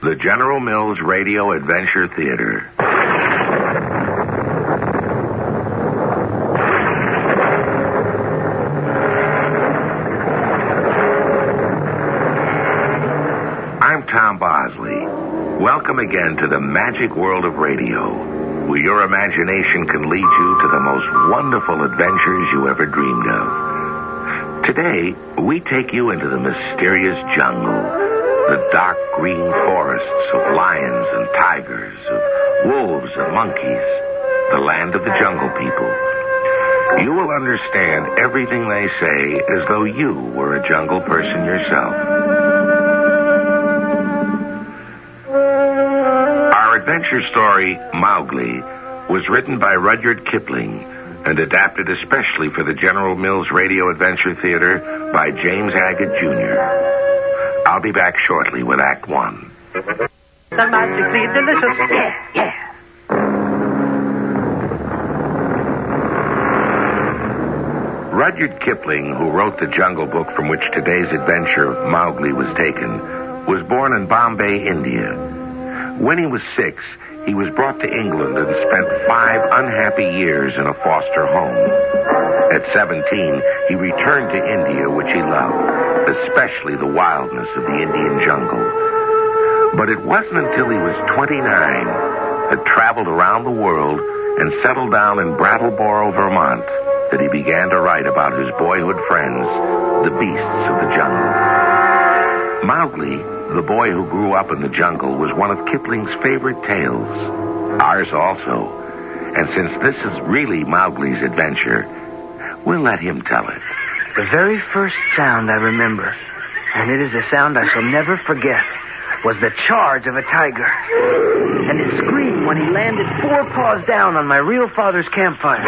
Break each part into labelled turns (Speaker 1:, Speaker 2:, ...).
Speaker 1: the General Mills Radio Adventure Theater. I'm Tom Bosley. Welcome again to the magic world of radio, where your imagination can lead you to the most wonderful adventures you ever dreamed of. Today, we take you into the mysterious jungle. The dark green forests of lions and tigers, of wolves and monkeys, the land of the jungle people. You will understand everything they say as though you were a jungle person yourself. Our adventure story, Mowgli, was written by Rudyard Kipling and adapted especially for the General Mills Radio Adventure Theater by James Haggett, Jr. I'll be back shortly with Act One.
Speaker 2: The magically delicious. Yeah.
Speaker 1: Rudyard Kipling, who wrote the Jungle Book from which today's adventure of Mowgli was taken, was born in Bombay, India. When he was 6, he was brought to England and spent 5 unhappy years in a foster home. At 17, he returned to India, which he loved, especially the wildness of the Indian jungle. But it wasn't until he was 29, had traveled around the world, and settled down in Brattleboro, Vermont, that he began to write about his boyhood friends, the beasts of the jungle. Mowgli, the boy who grew up in the jungle, was one of Kipling's favorite tales. Ours also. And since this is really Mowgli's adventure, we'll let him tell it.
Speaker 3: The very first sound I remember, and it is a sound I shall never forget, was the charge of a tiger. And his scream when he landed 4 paws down on my real father's campfire.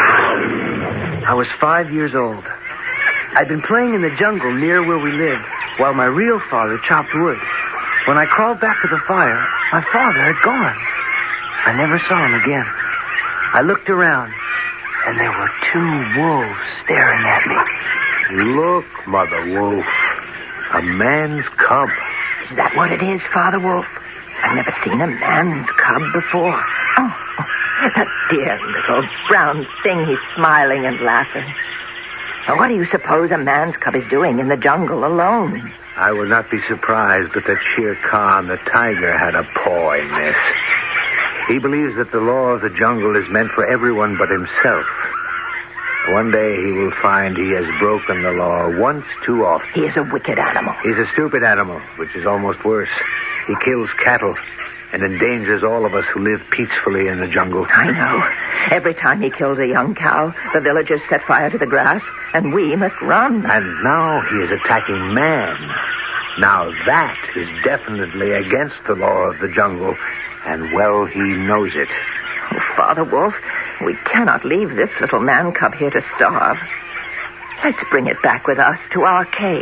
Speaker 3: I was 5 years old. I'd been playing in the jungle near where we lived, while my real father chopped wood. When I crawled back to the fire, my father had gone. I never saw him again. I looked around, and there were 2 wolves staring at me.
Speaker 4: Look, Mother Wolf. A man's cub.
Speaker 2: Is that what it is, Father Wolf? I've never seen a man's cub before. Oh, that dear little brown thing. He's smiling and laughing. Now, what do you suppose a man's cub is doing in the jungle alone?
Speaker 4: I would not be surprised but that Shere Khan, the tiger, had a paw in this. He believes that the law of the jungle is meant for everyone but himself. One day he will find he has broken the law once too often.
Speaker 2: He is a wicked animal.
Speaker 4: He's a stupid animal, which is almost worse. He kills cattle and endangers all of us who live peacefully in the jungle.
Speaker 2: I know. Every time he kills a young cow, the villagers set fire to the grass, and we must run.
Speaker 4: And now he is attacking man. Now that is definitely against the law of the jungle, and well he knows it.
Speaker 2: Oh, Father Wolf, we cannot leave this little man cub here to starve. Let's bring it back with us to our cave.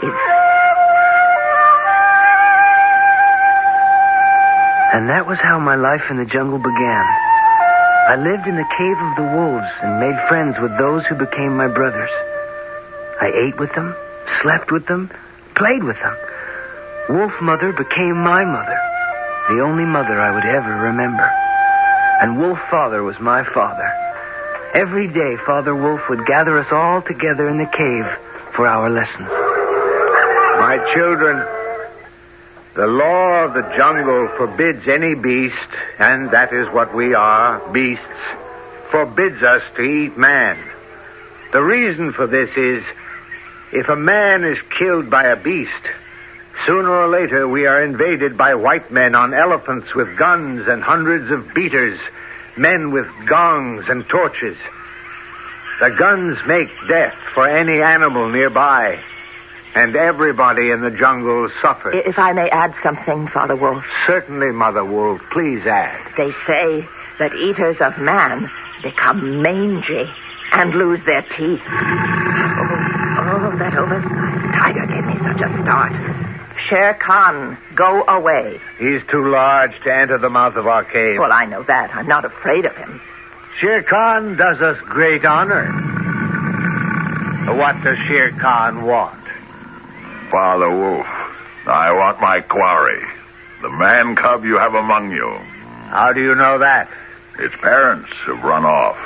Speaker 3: And that was how my life in the jungle began. I lived in the cave of the wolves and made friends with those who became my brothers. I ate with them, slept with them, played with them. Wolf Mother became my mother, the only mother I would ever remember. And Wolf Father was my father. Every day, Father Wolf would gather us all together in the cave for our lessons.
Speaker 4: My children, the law of the jungle forbids any beast, and that is what we are, beasts, forbids us to eat man. The reason for this is, if a man is killed by a beast, sooner or later we are invaded by white men on elephants with guns and hundreds of beaters, men with gongs and torches. The guns make death for any animal nearby, and everybody in the jungle suffers.
Speaker 2: If I may add something, Father Wolf.
Speaker 4: Certainly, Mother Wolf. Please add.
Speaker 2: They say that eaters of man become mangy and lose their teeth. Oh, that oversized tiger gave me such a start. Shere Khan, go away.
Speaker 4: He's too large to enter the mouth of our cave.
Speaker 2: Well, I know that. I'm not afraid of him.
Speaker 4: Shere Khan does us great honor. What does Shere Khan want?
Speaker 5: Father Wolf, I want my quarry. The man cub you have among you.
Speaker 4: How do you know that?
Speaker 5: Its parents have run off.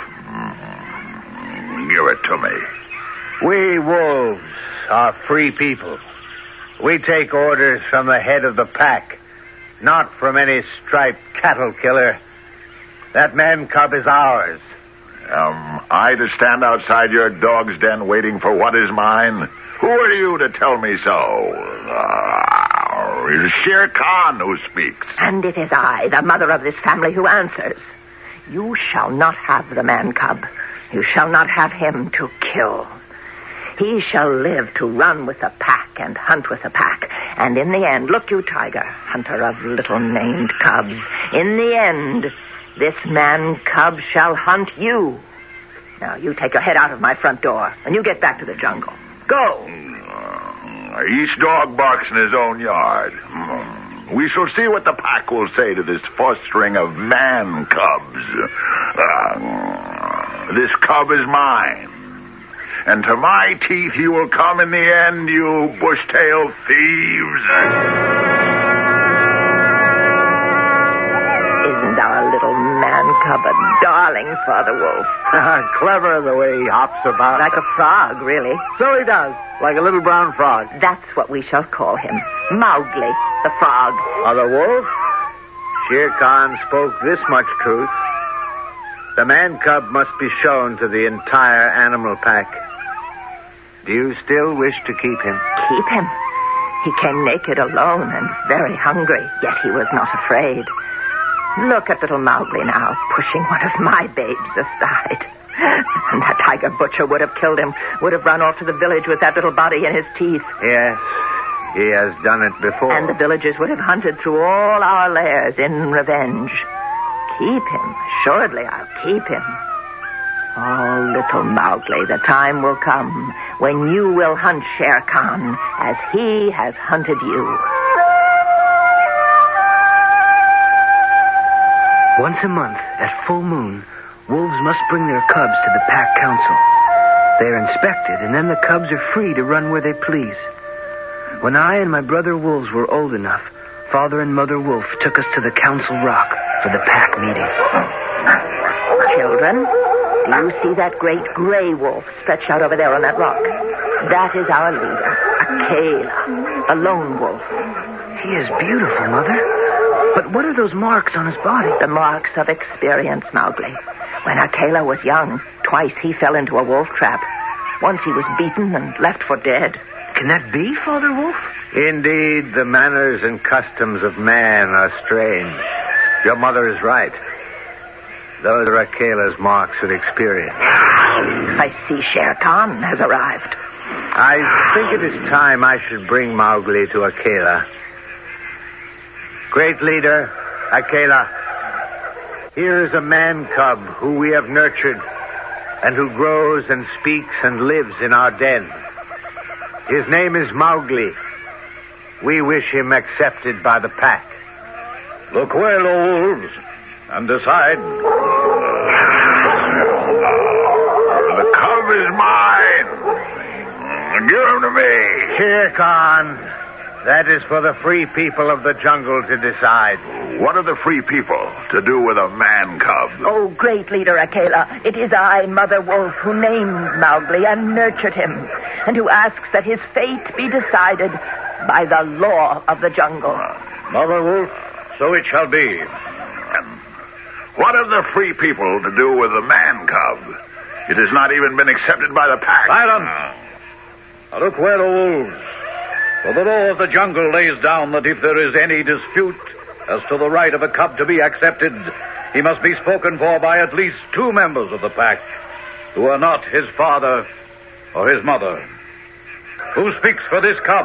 Speaker 5: Give it to me.
Speaker 4: We wolves are free people. We take orders from the head of the pack, not from any striped cattle killer. That man cub is ours.
Speaker 5: Am I to stand outside your dog's den waiting for what is mine? Who are you to tell me so? It is Shere Khan who speaks.
Speaker 2: And it is I, the mother of this family, who answers. You shall not have the man cub. You shall not have him to kill. He shall live to run with the pack and hunt with the pack. And in the end, look you, Tiger, hunter of little named cubs, in the end, this man cub shall hunt you. Now, you take your head out of my front door, and you get back to the jungle. Go!
Speaker 5: Each dog barks in his own yard. We shall see what the pack will say to this fostering of man cubs. This cub is mine. And to my teeth he will come in the end, you bush-tailed thieves.
Speaker 2: Isn't our little man cub a darling, Father Wolf?
Speaker 4: Clever the way he hops about.
Speaker 2: Like a frog, really.
Speaker 4: So he does, like a little brown frog.
Speaker 2: That's what we shall call him. Mowgli, the frog.
Speaker 4: Father Wolf, Shere Khan spoke this much truth. The man cub must be shown to the entire animal pack. Do you still wish to keep him?
Speaker 2: Keep him? He came naked alone and very hungry, yet he was not afraid. Look at little Mowgli now, pushing one of my babes aside. And that tiger butcher would have killed him, would have run off to the village with that little body in his teeth.
Speaker 4: Yes, he has done it before.
Speaker 2: And the villagers would have hunted through all our lairs in revenge. Keep him. Assuredly, I'll keep him. Oh, little Mowgli, the time will come when you will hunt Shere Khan as he has hunted you.
Speaker 3: Once a month, at full moon, wolves must bring their cubs to the pack council. They are inspected, and then the cubs are free to run where they please. When I and my brother wolves were old enough, Father and Mother Wolf took us to the council rock for the pack meeting.
Speaker 2: Children, do you see that great gray wolf stretched out over there on that rock? That is our leader, Akela, a lone wolf.
Speaker 3: He is beautiful, Mother. But what are those marks on his body?
Speaker 2: The marks of experience, Mowgli. When Akela was young, twice he fell into a wolf trap. Once he was beaten and left for dead.
Speaker 3: Can that be, Father Wolf?
Speaker 4: Indeed, the manners and customs of man are strange. Your mother is right. Those are Akela's marks of experience.
Speaker 2: I see Shere Khan has arrived.
Speaker 4: I think it is time I should bring Mowgli to Akela. Great leader, Akela, here is a man cub who we have nurtured and who grows and speaks and lives in our den. His name is Mowgli. We wish him accepted by the pack.
Speaker 5: Look well, O wolves, and decide. The cub is mine. Give him to me.
Speaker 4: Shere Khan, that is for the free people of the jungle to decide.
Speaker 5: What are the free people to do with a man cub?
Speaker 2: Oh, great leader Akela, it is I, Mother Wolf, who named Mowgli and nurtured him, and who asks that his fate be decided by the law of the jungle.
Speaker 5: Mother Wolf, so it shall be. And what have the free people to do with the man cub? It has not even been accepted by the pack.
Speaker 6: Silence! Now look well, O wolves. For the law of the jungle lays down that if there is any dispute as to the right of a cub to be accepted, he must be spoken for by at least 2 members of the pack who are not his father or his mother. Who speaks for this cub?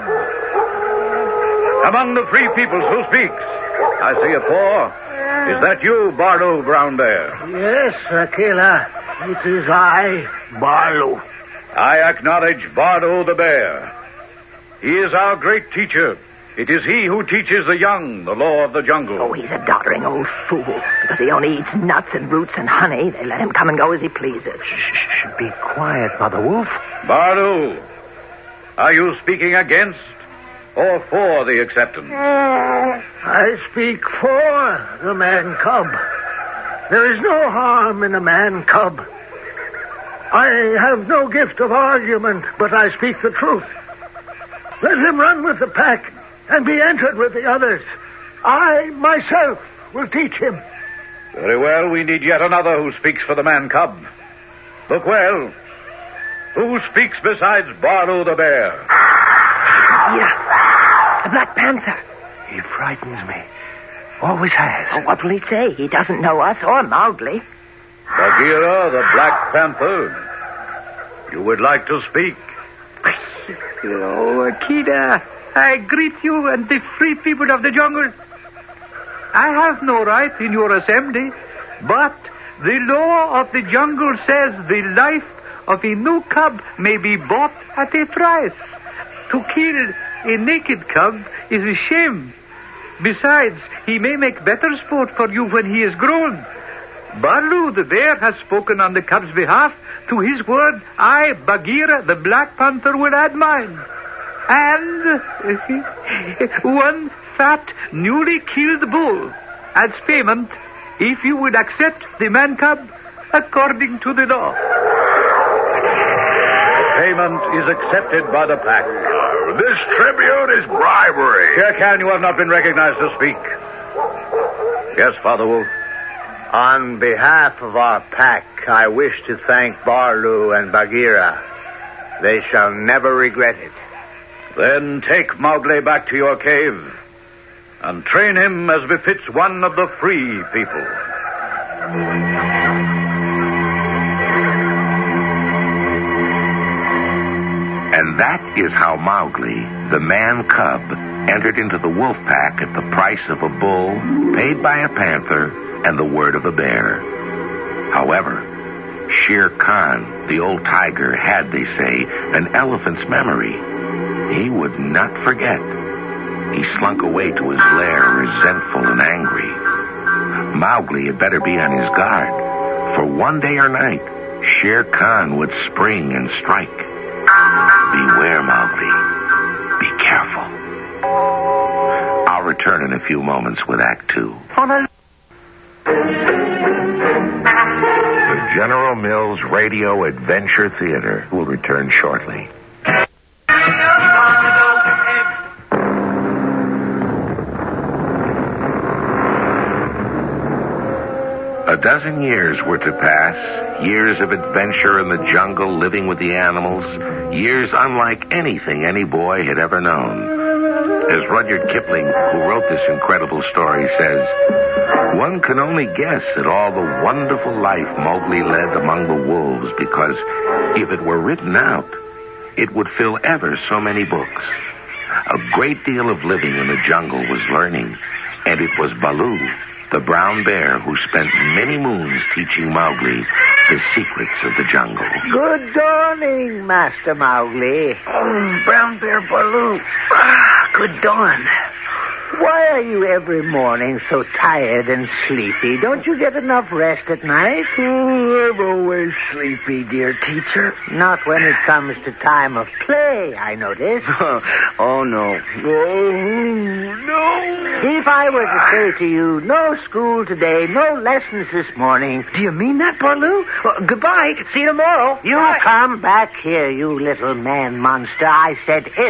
Speaker 6: Among the free peoples, who speaks? I see a paw. Is that you, Bardo Brown Bear?
Speaker 4: Yes, Akela. It is I, Barlo.
Speaker 6: I acknowledge Bardo the Bear. He is our great teacher. It is he who teaches the young the law of the jungle.
Speaker 2: Oh, he's a doddering old fool. Because he only eats nuts and roots and honey, they let him come and go as he pleases.
Speaker 3: Shh, be quiet, Mother Wolf.
Speaker 6: Bardo, are you speaking against or for the acceptance?
Speaker 2: I
Speaker 7: I speak for the man cub. There is no harm in a man cub. I have no gift of argument, but I speak the truth. Let him run with the pack and be entered with the others. I, myself, will teach him.
Speaker 6: Very well, we need yet another who speaks for the man cub. Look well. Who speaks besides Barlu the bear?
Speaker 2: Yeah, the Black Panther.
Speaker 3: He frightens me. Always has.
Speaker 2: Oh, what will he say? He doesn't know us or Mowgli.
Speaker 6: Bagheera, the Black Panther. You would like to speak?
Speaker 3: Oh, Akida, I greet you and the free people of the jungle. I have no right in your assembly, but the law of the jungle says the life of a new cub may be bought at a price. To kill a naked cub is a shame. Besides, he may make better sport for you when he is grown. Barlu the bear has spoken on the cub's behalf. To his word, I, Bagheera, the Black Panther, will add mine. And one fat, newly killed bull as payment if you would accept the man cub according to the law.
Speaker 6: Payment is accepted by the pack.
Speaker 5: This tribute is bribery.
Speaker 6: Shere Khan, you have not been recognized to speak. Yes, Father Wolf.
Speaker 4: On behalf of our pack, I wish to thank Barlu and Bagheera. They shall never regret it.
Speaker 6: Then take Mowgli back to your cave and train him as befits one of the free people.
Speaker 1: And that is how Mowgli, the man cub, entered into the wolf pack at the price of a bull, paid by a panther, and the word of a bear. However, Shere Khan, the old tiger, had, they say, an elephant's memory. He would not forget. He slunk away to his lair, resentful and angry. Mowgli had better be on his guard, for one day or night, Shere Khan would spring and strike. Beware, Mowgli. Be careful. I'll return in a few moments with Act 2. The General Mills Radio Adventure Theater will return shortly. A dozen years were to pass, years of adventure in the jungle, living with the animals, years unlike anything any boy had ever known. As Rudyard Kipling, who wrote this incredible story, says, one can only guess at all the wonderful life Mowgli led among the wolves, because if it were written out, it would fill ever so many books. A great deal of living in the jungle was learning, and it was Baloo, the brown bear, who spent many moons teaching Mowgli the secrets of the jungle.
Speaker 7: Good dawning, Master Mowgli.
Speaker 3: Brown Bear Baloo. Good dawn.
Speaker 7: Why are you every morning so tired and sleepy? Don't you get enough rest at night?
Speaker 3: Oh, I'm always sleepy, dear teacher.
Speaker 7: Not when it comes to time of play, I notice.
Speaker 3: Oh, no. Oh, no.
Speaker 7: If I were to say to you, no school today, no lessons this morning...
Speaker 3: Do you mean that, Barlu? Well, goodbye. See you tomorrow.
Speaker 7: You come back here, you little man monster. I said if.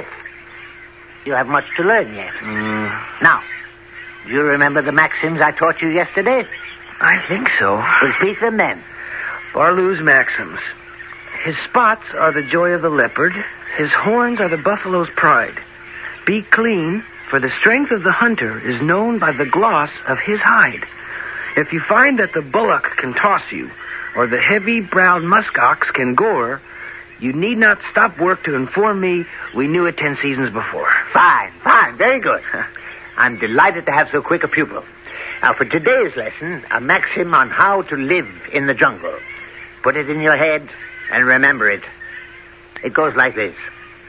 Speaker 7: You have much to learn yet. Now, do you remember the maxims I taught you yesterday?
Speaker 3: I think so.
Speaker 7: Repeat them then.
Speaker 3: Barlu's maxims. His spots are the joy of the leopard. His horns are the buffalo's pride. Be clean, for the strength of the hunter is known by the gloss of his hide. If you find that the bullock can toss you, or the heavy-browed muskox can gore, you need not stop work to inform me. We knew it 10 seasons before.
Speaker 7: Fine. Very good. I'm delighted to have so quick a pupil. Now, for today's lesson, a maxim on how to live in the jungle. Put it in your head and remember it. It goes like this.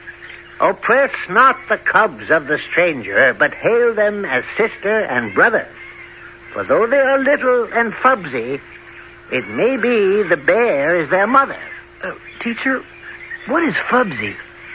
Speaker 7: Oppress not the cubs of the stranger, but hail them as sister and brother. For though they are little and fubsy, it may be the bear is their mother.
Speaker 3: Teacher, what is fubsy?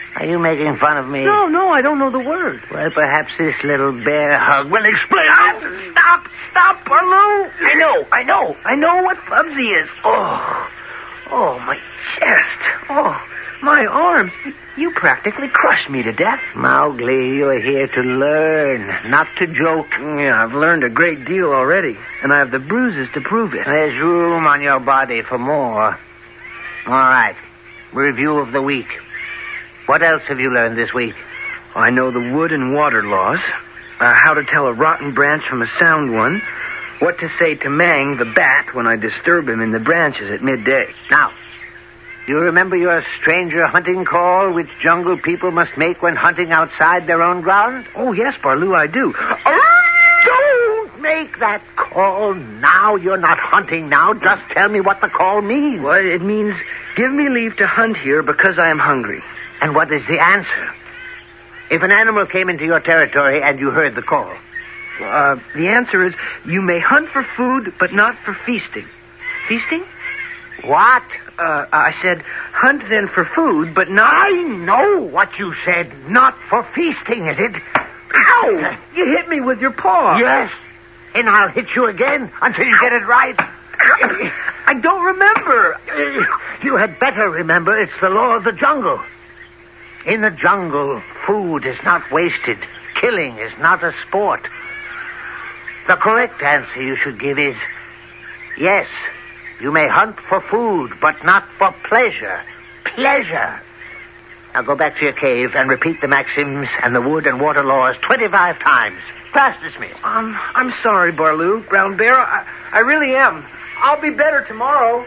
Speaker 7: Are you making fun of me?
Speaker 3: No, I don't know the word.
Speaker 7: Well, perhaps this little bear hug will explain.
Speaker 3: Stop, Barloo. I know what Fubsy is. Oh, my chest. Oh, my arms. You practically crushed me to death.
Speaker 7: Mowgli, you're here to learn, not to joke.
Speaker 3: Yeah, I've learned a great deal already, and I have the bruises to prove it.
Speaker 7: There's room on your body for more. All right. Review of the week. What else have you learned this week?
Speaker 3: I know the wood and water laws, how to tell a rotten branch from a sound one, what to say to Mang the bat when I disturb him in the branches at midday.
Speaker 7: Now, you remember your stranger hunting call which jungle people must make when hunting outside their own ground?
Speaker 3: Oh, yes, Barloo, I do.
Speaker 7: Don't make that call now. You're not hunting now. Just tell me what the call means.
Speaker 3: Well, it means give me leave to hunt here because I am hungry.
Speaker 7: And what is the answer? If an animal came into your territory and you heard the call?
Speaker 3: The answer is you may hunt for food, but not for feasting. Feasting?
Speaker 7: What?
Speaker 3: I said hunt then for food, but not...
Speaker 7: I know what you said. Not for feasting, is it?
Speaker 3: Ow! You hit me with your paw.
Speaker 7: Yes. And I'll hit you again until you get it right.
Speaker 3: I don't remember.
Speaker 7: You had better remember it's the law of the jungle. In the jungle, food is not wasted. Killing is not a sport. The correct answer you should give is, yes, you may hunt for food, but not for pleasure. Pleasure. Now go back to your cave and repeat the maxims and the wood and water laws 25 times. Class dismissed.
Speaker 3: I'm sorry, Barloo. Brown Bear, I really am. I'll be better tomorrow.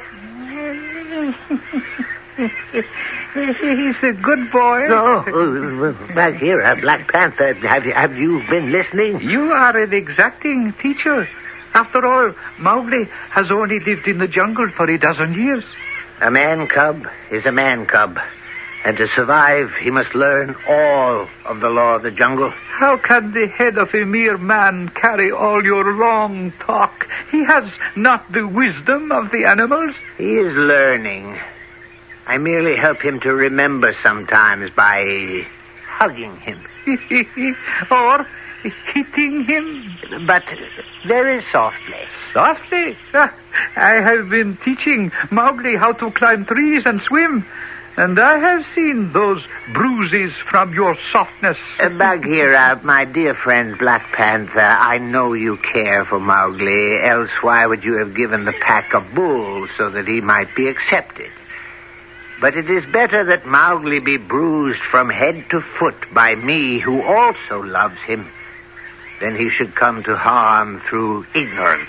Speaker 3: He's a good boy.
Speaker 7: No, Bagheera, Black Panther, have you been listening?
Speaker 8: You are an exacting teacher. After all, Mowgli has only lived in the jungle for a dozen years.
Speaker 7: A man cub is a man cub. And to survive, he must learn all of the law of the jungle.
Speaker 8: How can the head of a mere man carry all your long talk? He has not the wisdom of the animals.
Speaker 7: He is learning. I merely help him to remember sometimes by hugging him.
Speaker 8: Or hitting him.
Speaker 7: But very softly.
Speaker 8: Softly? I have been teaching Mowgli how to climb trees and swim. And I have seen those bruises from your softness.
Speaker 7: Bagheera, my dear friend Black Panther, I know you care for Mowgli, else why would you have given the pack a bull so that he might be accepted? But it is better that Mowgli be bruised from head to foot by me, who also loves him, than he should come to harm through ignorance.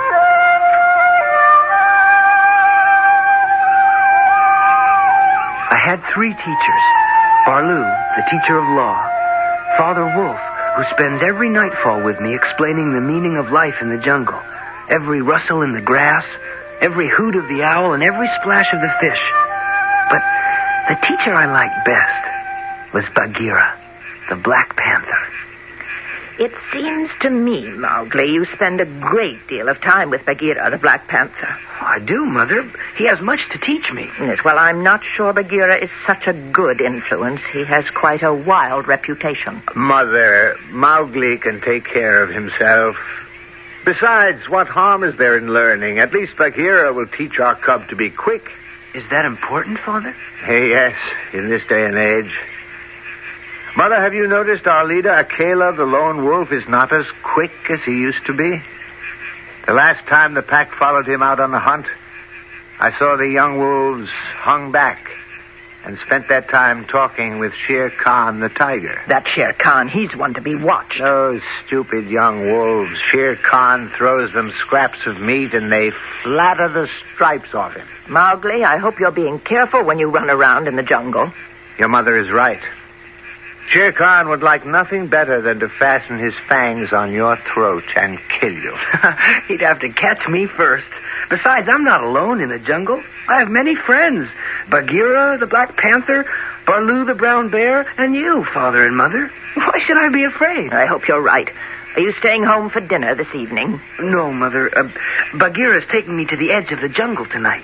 Speaker 3: I had 3 teachers. Barloo, the teacher of law. Father Wolf, who spends every nightfall with me explaining the meaning of life in the jungle. Every rustle in the grass, every hoot of the owl, and every splash of the fish. But the teacher I liked best was Bagheera, the Black Panther.
Speaker 2: It seems to me, Mowgli, you spend a great deal of time with Bagheera, the Black Panther.
Speaker 3: I do, Mother. He has much to teach me.
Speaker 2: Yes, well, I'm not sure Bagheera is such a good influence. He has quite a wild reputation.
Speaker 4: Mother, Mowgli can take care of himself. Besides, what harm is there in learning? At least Bagheera will teach our cub to be quick.
Speaker 3: Is that important, Father?
Speaker 4: Yes, in this day and age. Mother, have you noticed our leader, Akela, the lone wolf, is not as quick as he used to be? The last time the pack followed him out on the hunt, I saw the young wolves hung back and spent that time talking with Shere Khan, the tiger.
Speaker 2: That Shere Khan, he's one to be watched.
Speaker 4: Those stupid young wolves. Shere Khan throws them scraps of meat and they flatter the stripes off him.
Speaker 2: Mowgli, I hope you're being careful when you run around in the jungle.
Speaker 4: Your mother is right. Shere Khan would like nothing better than to fasten his fangs on your throat and kill you.
Speaker 3: He'd have to catch me first. Besides, I'm not alone in the jungle. I have many friends. Bagheera, the Black Panther, Barloo, the Brown Bear, and you, Father and Mother. Why should I be afraid?
Speaker 2: I hope you're right. Are you staying home for dinner this evening?
Speaker 3: No, Mother. Bagheera's taking me to the edge of the jungle tonight.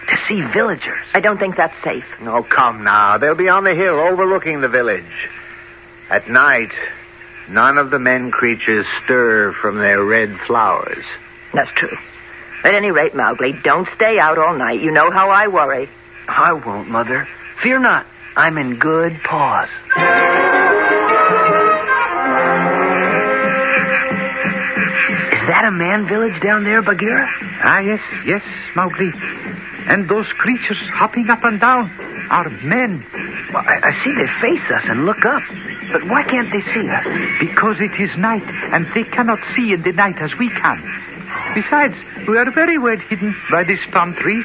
Speaker 3: to see villagers.
Speaker 2: I don't think that's safe.
Speaker 4: Oh, come now. They'll be on the hill overlooking the village. At night, none of the men creatures stir from their red flowers.
Speaker 2: That's true. At any rate, Mowgli, don't stay out all night. You know how I worry.
Speaker 3: I won't, Mother. Fear not. I'm in good paws. Is that a man village down there, Bagheera?
Speaker 8: Ah, yes, Mowgli. And those creatures hopping up and down are men.
Speaker 3: Well, I see they face us and look up. But why can't they see us?
Speaker 8: Because it is night, and they cannot see in the night as we can. Besides, we are very well hidden by this palm tree.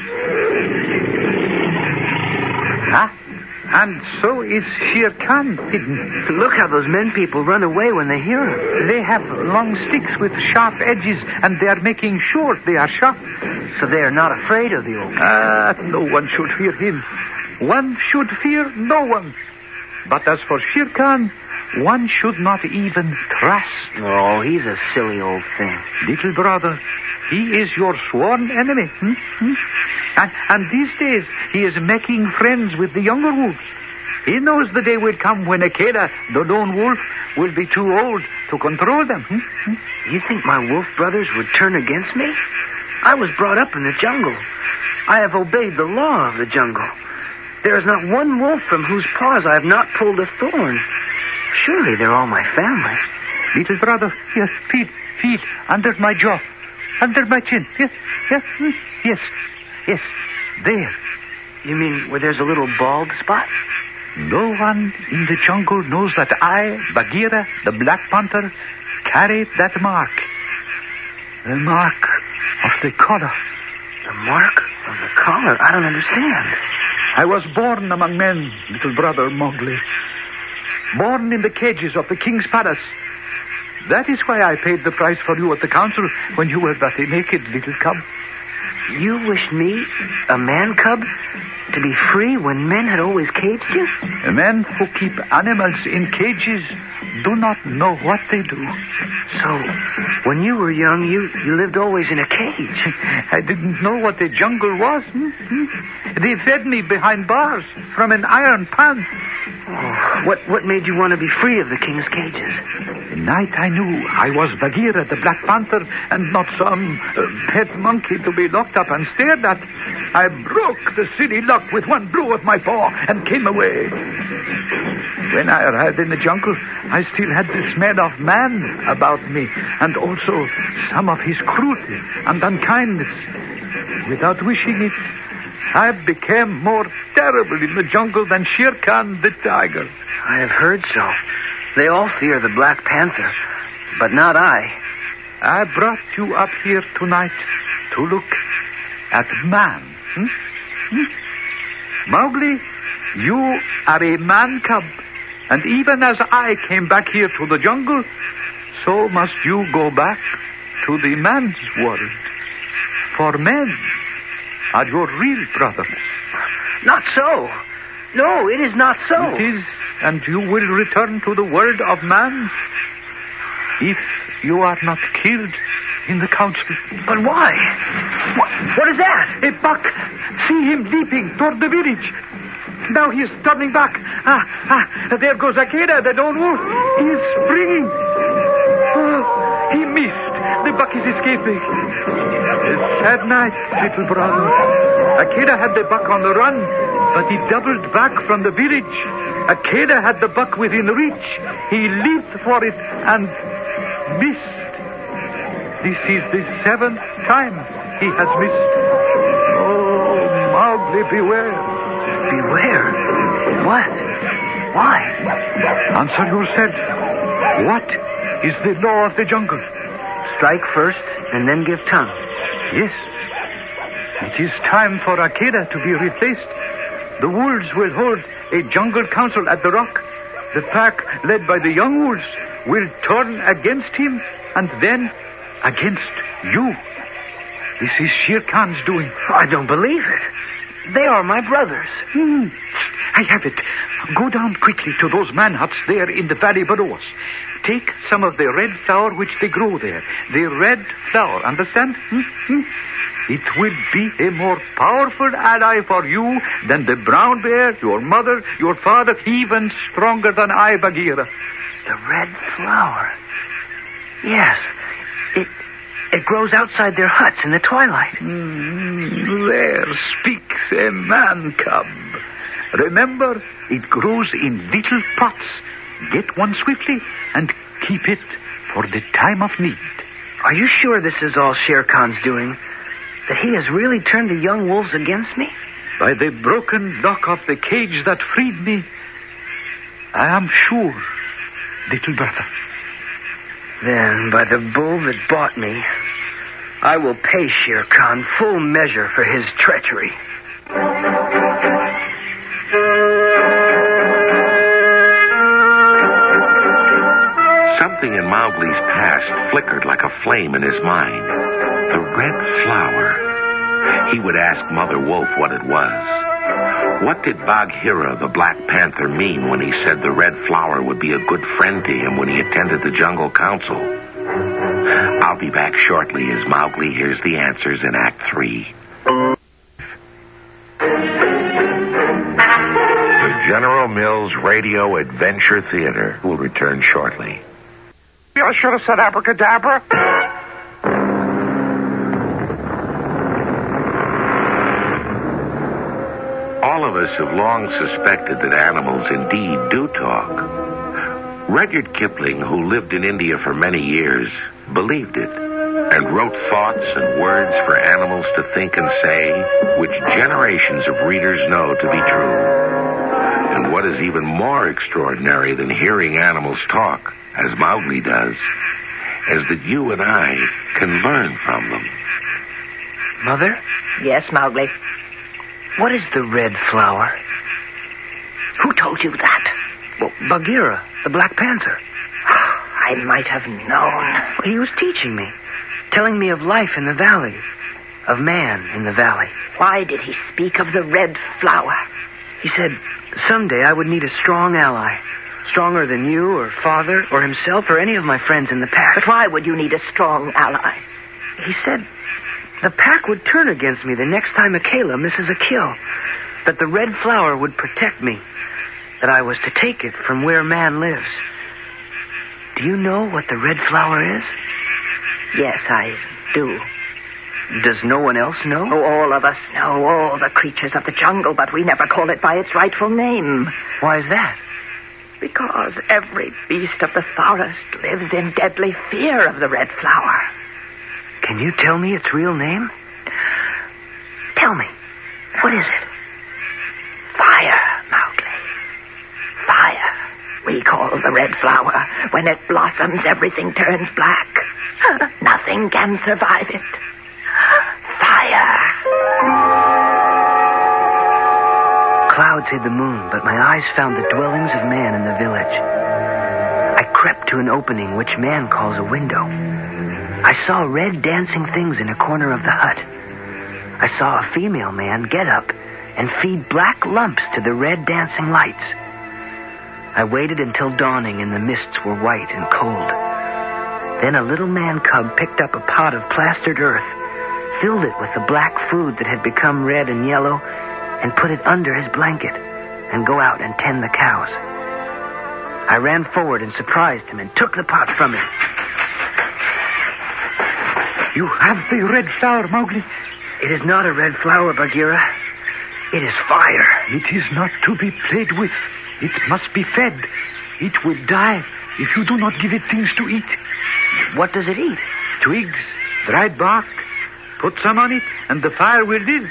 Speaker 8: And so is Shere Khan hidden.
Speaker 3: Look how those men people run away when they hear him.
Speaker 8: They have long sticks with sharp edges, and they are making sure they are sharp.
Speaker 3: So they are not afraid of the old king.
Speaker 8: No one should fear him. One should fear no one. But as for Shere Khan, one should not even trust.
Speaker 3: Oh, he's a silly old thing.
Speaker 8: Little brother, he is your sworn enemy. And these days, he is making friends with the younger wolves. He knows the day will come when Akela, the lone wolf, will be too old to control them.
Speaker 3: You think my wolf brothers would turn against me? I was brought up in the jungle. I have obeyed the law of the jungle. There is not one wolf from whose paws I have not pulled a thorn. Surely they're all my family.
Speaker 8: Little brother, yes, feel, under my jaw, under my chin. Yes, there.
Speaker 3: You mean where there's a little bald spot?
Speaker 8: No one in the jungle knows that I, Bagheera, the Black Panther, carried that mark. The mark of the collar.
Speaker 3: The mark of the collar? I don't understand.
Speaker 8: I was born among men, little brother Mowgli. Born in the cages of the king's palace. That is why I paid the price for you at the council when you were but a naked little cub.
Speaker 3: You wished me, a man cub, to be free when men had always caged you?
Speaker 8: Men who keep animals in cages do not know what they do.
Speaker 3: So, when you were young, you lived always in a cage.
Speaker 8: I didn't know what a jungle was. They fed me behind bars from an iron pan.
Speaker 3: Oh, what made you want to be free of the king's cages?
Speaker 8: The night I knew I was Bagheera, the Black Panther, and not some pet monkey to be locked up and stared at, I broke the city lock with one blow of my paw and came away. When I arrived in the jungle, I still had the smell of man about me, and also some of his cruelty and unkindness. Without wishing it, I became more terrible in the jungle than Shere Khan the tiger.
Speaker 3: I have heard so. They all fear the Black Panther, but not I.
Speaker 8: I brought you up here tonight to look at man. Mowgli, you are a man cub, and even as I came back here to the jungle, so must you go back to the man's world. For men are your real brothers.
Speaker 3: Not so. No, it is not so.
Speaker 8: It is, and you will return to the world of man if you are not killed in the council.
Speaker 3: But why? What is that?
Speaker 8: A buck. See him leaping toward the village. Now he is turning back. There goes Akela, the lone wolf. He is springing. Oh, he missed. The buck is escaping. A sad night, little brother. Akela had the buck on the run, but he doubled back from the village. Akela had the buck within reach. He leaped for it and missed. This is the 7th time he has missed. Oh, Mowgli, beware.
Speaker 3: Beware? What? Why?
Speaker 8: Answer yourself. What is the law of the jungle?
Speaker 3: Strike first and then give tongue.
Speaker 8: Yes. It is time for Akela to be replaced. The wolves will hold a jungle council at the rock. The pack, led by the young wolves, will turn against him and then against you. This is Shere Khan's doing.
Speaker 3: I don't believe it. They are my brothers.
Speaker 8: I have it. Go down quickly to those man huts there in the valley below us. Take some of the red flour which they grow there. The red flour, understand? It will be a more powerful ally for you than the brown bear, your mother, your father, even stronger than I, Bagheera.
Speaker 3: The red flower. Yes. It grows outside their huts in the twilight.
Speaker 8: There speaks a man cub. Remember, it grows in little pots. Get one swiftly and keep it for the time of need.
Speaker 3: Are you sure this is all Shere Khan's doing? That he has really turned the young wolves against me?
Speaker 8: By the broken lock of the cage that freed me, I am sure, little brother.
Speaker 3: Then, by the bull that bought me, I will pay Shere Khan full measure for his treachery.
Speaker 1: Something in Mowgli's past flickered like a flame in his mind. The red flower. He would ask Mother Wolf what it was. What did Bagheera, the Black Panther, mean when he said the red flower would be a good friend to him when he attended the Jungle Council? I'll be back shortly as Mowgli hears the answers in Act 3. The General Mills Radio Adventure Theater will return shortly.
Speaker 5: I should have said abracadabra.
Speaker 1: All of us have long suspected that animals indeed do talk. Rudyard Kipling, who lived in India for many years, believed it and wrote thoughts and words for animals to think and say, which generations of readers know to be true. And what is even more extraordinary than hearing animals talk, as Mowgli does, is that you and I can learn from them.
Speaker 3: Mother?
Speaker 2: Yes, Mowgli.
Speaker 3: What is the red flower?
Speaker 2: Who told you that?
Speaker 3: Well, Bagheera, the Black Panther.
Speaker 2: I might have known.
Speaker 3: He was teaching me, telling me of life in the valley, of man in the valley.
Speaker 2: Why did he speak of the red flower?
Speaker 3: He said someday I would need a strong ally, stronger than you or Father or himself or any of my friends in the pack.
Speaker 2: But why would you need a strong ally?
Speaker 3: He said the pack would turn against me the next time Akela misses a kill, that the red flower would protect me, that I was to take it from where man lives. Do you know what the red flower is?
Speaker 2: Yes, I do.
Speaker 3: Does no one else know?
Speaker 2: Oh, all of us know, all the creatures of the jungle, but we never call it by its rightful name.
Speaker 3: Why is that?
Speaker 2: Because every beast of the forest lives in deadly fear of the red flower.
Speaker 3: Can you tell me its real name? Tell me. What is it?
Speaker 2: Fire, Mowgli. Fire. We call the red flower. When it blossoms, everything turns black. Nothing can survive it. Fire.
Speaker 3: Clouds hid the moon, but my eyes found the dwellings of man in the village. I crept to an opening which man calls a window. I saw red dancing things in a corner of the hut. I saw a female man get up and feed black lumps to the red dancing lights. I waited until dawning and the mists were white and cold. Then a little man cub picked up a pot of plastered earth, filled it with the black food that had become red and yellow, and put it under his blanket and go out and tend the cows. I ran forward and surprised him and took the pot from him.
Speaker 8: You have the red flower, Mowgli.
Speaker 3: It is not a red flower, Bagheera. It is fire.
Speaker 8: It is not to be played with. It must be fed. It will die if you do not give it things to eat.
Speaker 3: What does it eat?
Speaker 8: Twigs, dried bark. Put some on it, and the fire will live.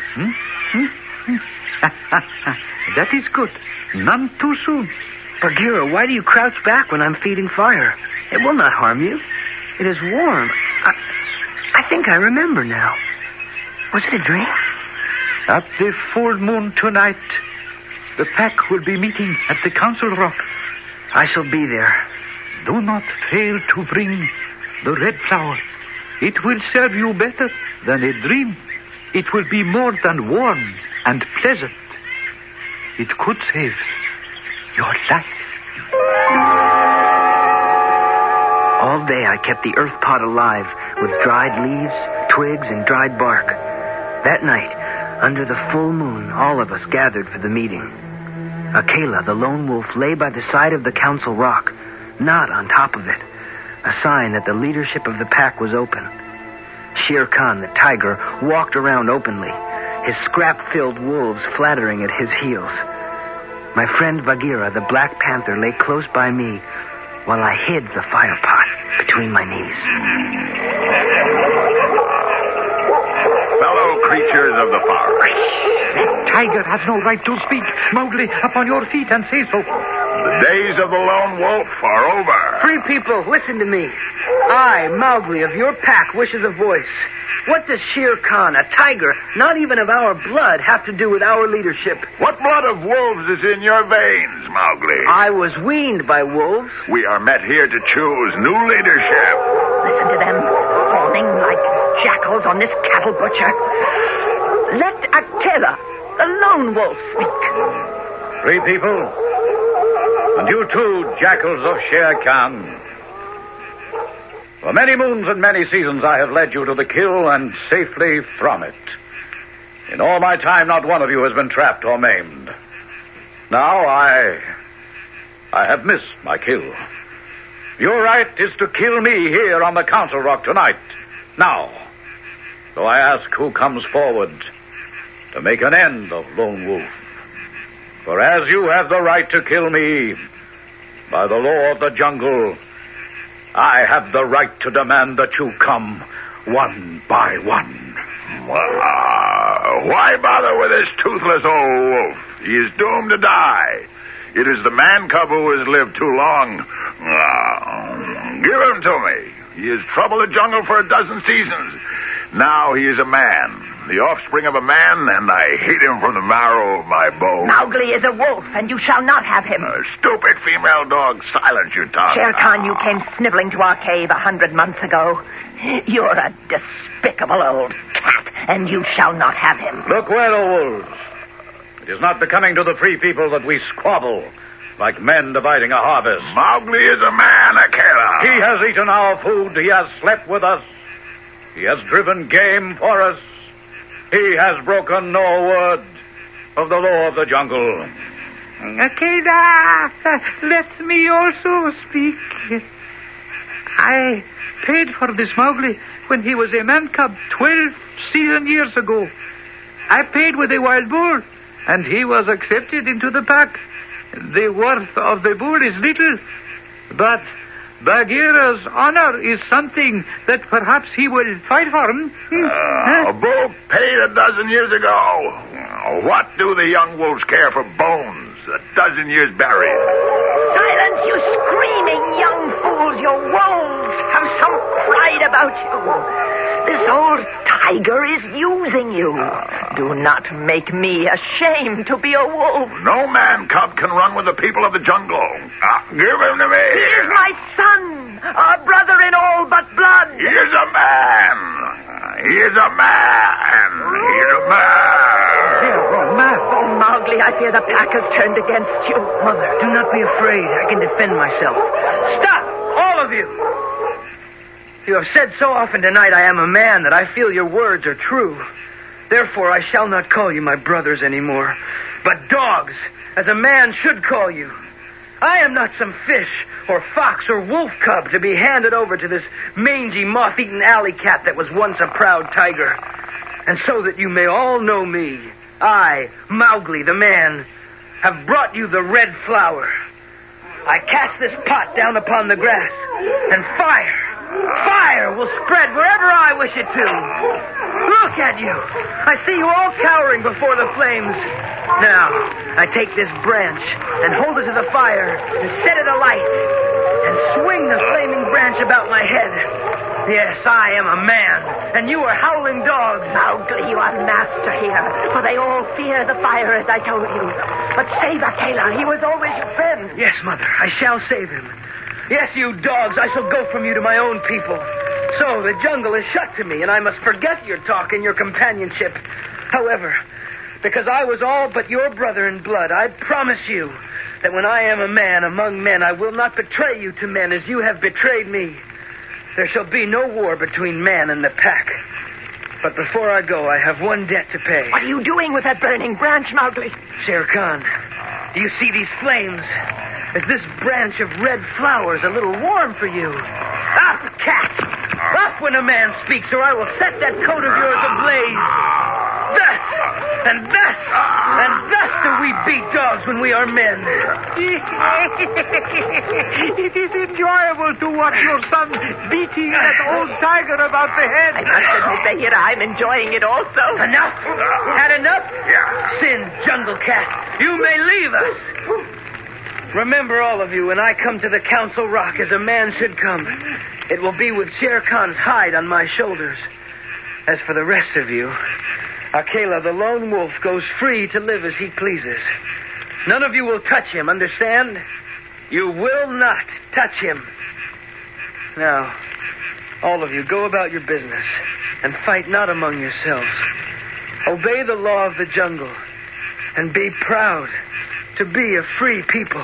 Speaker 8: That is good. None too soon.
Speaker 3: Bagheera, why do you crouch back when I'm feeding fire? It will not harm you. It is warm. I think I remember now. Was it a dream?
Speaker 8: At the full moon tonight, the pack will be meeting at the Council Rock.
Speaker 3: I shall be there.
Speaker 8: Do not fail to bring the red flower. It will serve you better than a dream. It will be more than warm and pleasant. It could save your life.
Speaker 3: All day I kept the earth pot alive with dried leaves, twigs, and dried bark. That night, under the full moon, all of us gathered for the meeting. Akela, the lone wolf, lay by the side of the council rock, not on top of it, a sign that the leadership of the pack was open. Shere Khan, the tiger, walked around openly, his scrap-filled wolves flattering at his heels. My friend Bagheera, the Black Panther, lay close by me while I hid the fire pot between my knees.
Speaker 5: Fellow creatures of the forest.
Speaker 8: The tiger has no right to speak. Mowgli, upon your feet and say so.
Speaker 5: The days of the lone wolf are over.
Speaker 3: Free people, listen to me. I, Mowgli, of your pack, wishes a voice. What does Shere Khan, a tiger, not even of our blood, have to do with our leadership?
Speaker 5: What blood of wolves is in your veins, Mowgli?
Speaker 3: I was weaned by wolves.
Speaker 5: We are met here to choose new leadership.
Speaker 2: Listen to them, fawning like jackals on this cattle butcher. Let Akela, the lone wolf, speak.
Speaker 6: Free people, and you too, jackals of Shere Khan. For many moons and many seasons I have led you to the kill and safely from it. In all my time, not one of you has been trapped or maimed. Now I have missed my kill. Your right is to kill me here on the council rock tonight. Now. So I ask who comes forward to make an end of Lone Wolf. For as you have the right to kill me, by the law of the jungle, I have the right to demand that you come one by one.
Speaker 5: Why bother with this toothless old wolf? He is doomed to die. It is the man cub who has lived too long. Give him to me. He has troubled the jungle for a dozen seasons. Now he is a man, the offspring of a man, and I hate him from the marrow of my bones.
Speaker 2: Mowgli is a wolf, and you shall not have him.
Speaker 5: Stupid female dog, silence your tongue.
Speaker 2: Shere Khan, you came sniveling to our cave 100 months ago. You're a despicable old cat, and you shall not have him.
Speaker 6: Look where the wolves. It is not becoming to the free people that we squabble like men dividing a harvest.
Speaker 5: Mowgli is a man, Akela.
Speaker 6: He has eaten our food. He has slept with us. He has driven game for us. He has broken no word of the law of the jungle.
Speaker 8: Akela, let me also speak. I paid for this Mowgli when he was a man cub 12 years ago. I paid with a wild bull, and he was accepted into the pack. The worth of the bull is little, but Bagheera's honor is something that perhaps he will fight for.
Speaker 5: A bull paid a dozen years ago. What do the young wolves care for bones a dozen years buried?
Speaker 2: Silence, you screaming young fools. Your wolves have some pride about you. This old tiger is using you. Do not make me ashamed to be a wolf.
Speaker 5: No man cub can run with the people of the jungle. Give him to me.
Speaker 2: He is my son, our brother in all but blood.
Speaker 5: He is a man. He is a man. He is a man.
Speaker 2: Oh, Mowgli, I fear the pack has turned against you.
Speaker 3: Mother, do not be afraid. I can defend myself. Stop, all of you. You have said so often tonight I am a man that I feel your words are true. Therefore, I shall not call you my brothers anymore, but dogs, as a man should call you. I am not some fish or fox or wolf cub to be handed over to this mangy, moth-eaten alley cat that was once a proud tiger. And so that you may all know me, I, Mowgli the man, have brought you the red flower. I cast this pot down upon the grass, and fire will spread wherever I wish it to. Look at you. I see you all cowering before the flames. Now, I take this branch and hold it to the fire and set it alight and swing the flaming branch about my head. Yes, I am a man, and you are howling dogs.
Speaker 2: Mowgli, you are master here, for they all fear the fire, as I told you. But save Akela. He was always your friend.
Speaker 3: Yes, Mother, I shall save him. Yes, you dogs, I shall go from you to my own people. So the jungle is shut to me, and I must forget your talk and your companionship. However, because I was all but your brother in blood, I promise you that when I am a man among men, I will not betray you to men as you have betrayed me. There shall be no war between man and the pack. But before I go, I have one debt to pay.
Speaker 2: What are you doing with that burning branch, Mowgli?
Speaker 3: Shere Khan, do you see these flames? Is this branch of red flowers a little warm for you? Up, cat! Up when a man speaks, or I will set that coat of yours ablaze. Thus, and thus, and thus do we beat dogs when we are men.
Speaker 8: It is enjoyable to watch your son beating that old tiger about the head.
Speaker 2: I must admit, Bagheera, I'm enjoying it also.
Speaker 3: Enough? Had enough?
Speaker 5: Yeah.
Speaker 3: Sin, Jungle Cat, you may leave us. Remember, all of you, when I come to the Council Rock as a man should come, it will be with Shere Khan's hide on my shoulders. As for the rest of you, Akela, the lone wolf, goes free to live as he pleases. None of you will touch him, understand? You will not touch him. Now, all of you, go about your business and fight not among yourselves. Obey the law of the jungle and be proud to be a free people.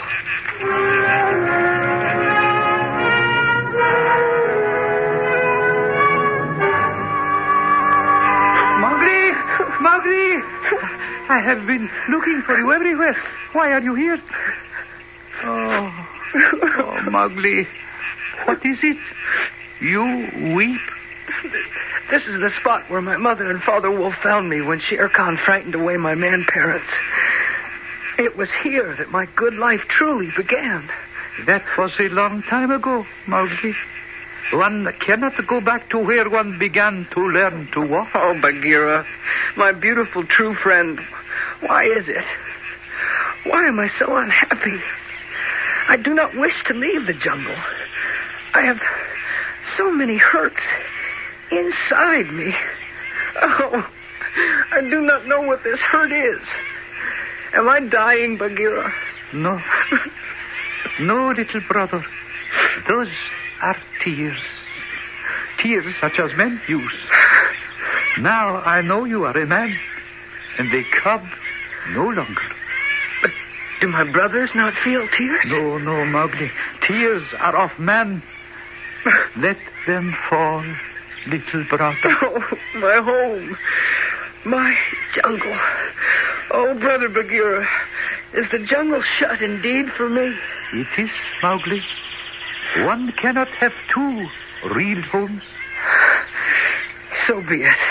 Speaker 8: Mowgli! I have been looking for you everywhere. Why are you here? Oh, Mowgli. What is it? You weep?
Speaker 3: This is the spot where my mother and Father Wolf found me when Shere Khan frightened away my man-parents. It was here that my good life truly began.
Speaker 8: That was a long time ago, Mowgli. One cannot go back to where one began to learn to walk.
Speaker 3: Oh, Bagheera, my beautiful true friend, why is it? Why am I so unhappy? I do not wish to leave the jungle. I have so many hurts inside me. Oh, I do not know what this hurt is. Am I dying, Bagheera?
Speaker 8: No. No, little brother. Those are tears. Tears such as men use. Now I know you are a man, and a cub no longer.
Speaker 3: But do my brothers not feel tears?
Speaker 8: No, Mowgli. Tears are of man. Let them fall, little brother.
Speaker 3: Oh, my home. My jungle. Oh, Brother Bagheera, is the jungle shut indeed for me?
Speaker 8: It is, Mowgli. One cannot have two real homes.
Speaker 3: So be it.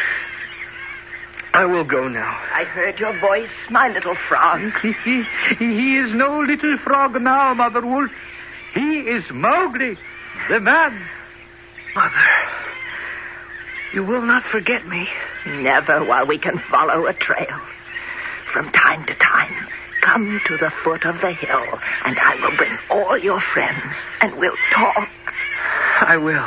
Speaker 3: I will go now.
Speaker 2: I heard your voice, my little frog.
Speaker 8: He is no little frog now, Mother Wolf. He is Mowgli, the man.
Speaker 3: Mother, you will not forget me.
Speaker 2: Never while we can follow a trail. From time to time, come to the foot of the hill, and I will bring all your friends, and we'll talk.
Speaker 3: I will.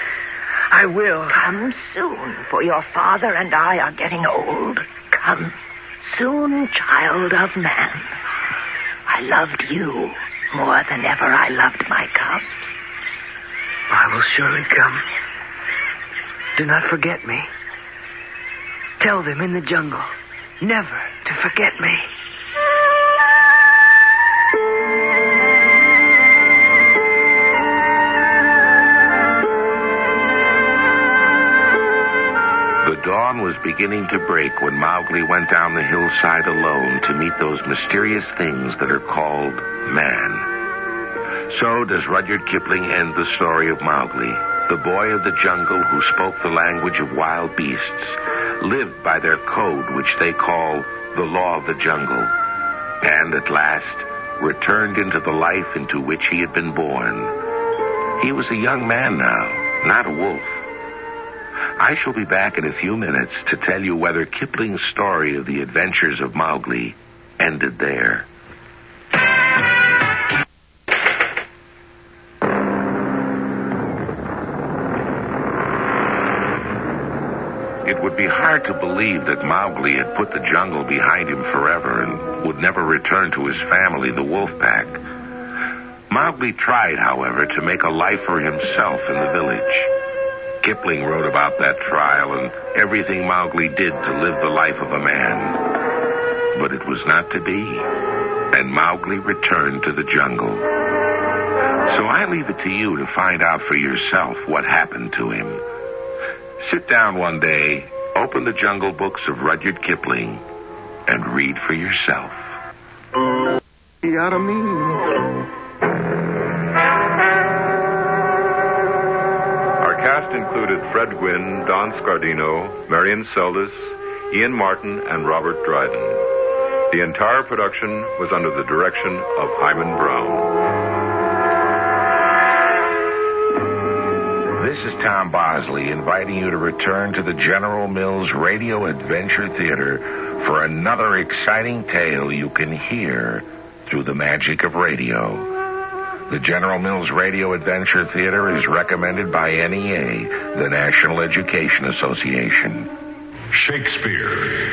Speaker 2: Come soon, for your father and I are getting old. Come soon, child of man. I loved you more than ever I loved my cubs.
Speaker 3: I will surely come. Do not forget me. Tell them in the jungle never to forget me.
Speaker 1: The dawn was beginning to break when Mowgli went down the hillside alone to meet those mysterious things that are called man. So does Rudyard Kipling end the story of Mowgli, the boy of the jungle who spoke the language of wild beasts, lived by their code which they call the law of the jungle, and at last returned into the life into which he had been born. He was a young man now, not a wolf. I shall be back in a few minutes to tell you whether Kipling's story of the adventures of Mowgli ended there. It would be hard to believe that Mowgli had put the jungle behind him forever and would never return to his family, the wolf pack. Mowgli tried, however, to make a life for himself in the village. Kipling wrote about that trial and everything Mowgli did to live the life of a man. But it was not to be, and Mowgli returned to the jungle. So I leave it to you to find out for yourself what happened to him. Sit down one day Open the Jungle Books of Rudyard Kipling and read for yourself.
Speaker 9: Out of me.
Speaker 10: Our cast included Fred Gwynne, Don Scardino, Marion Seldes, Ian Martin, and Robert Dryden. The entire production was under the direction of Hyman Brown.
Speaker 1: This is Tom Bosley inviting you to return to the General Mills Radio Adventure Theater for another exciting tale you can hear through the magic of radio. The General Mills Radio Adventure Theater is recommended by NEA, the National Education Association.
Speaker 11: Shakespeare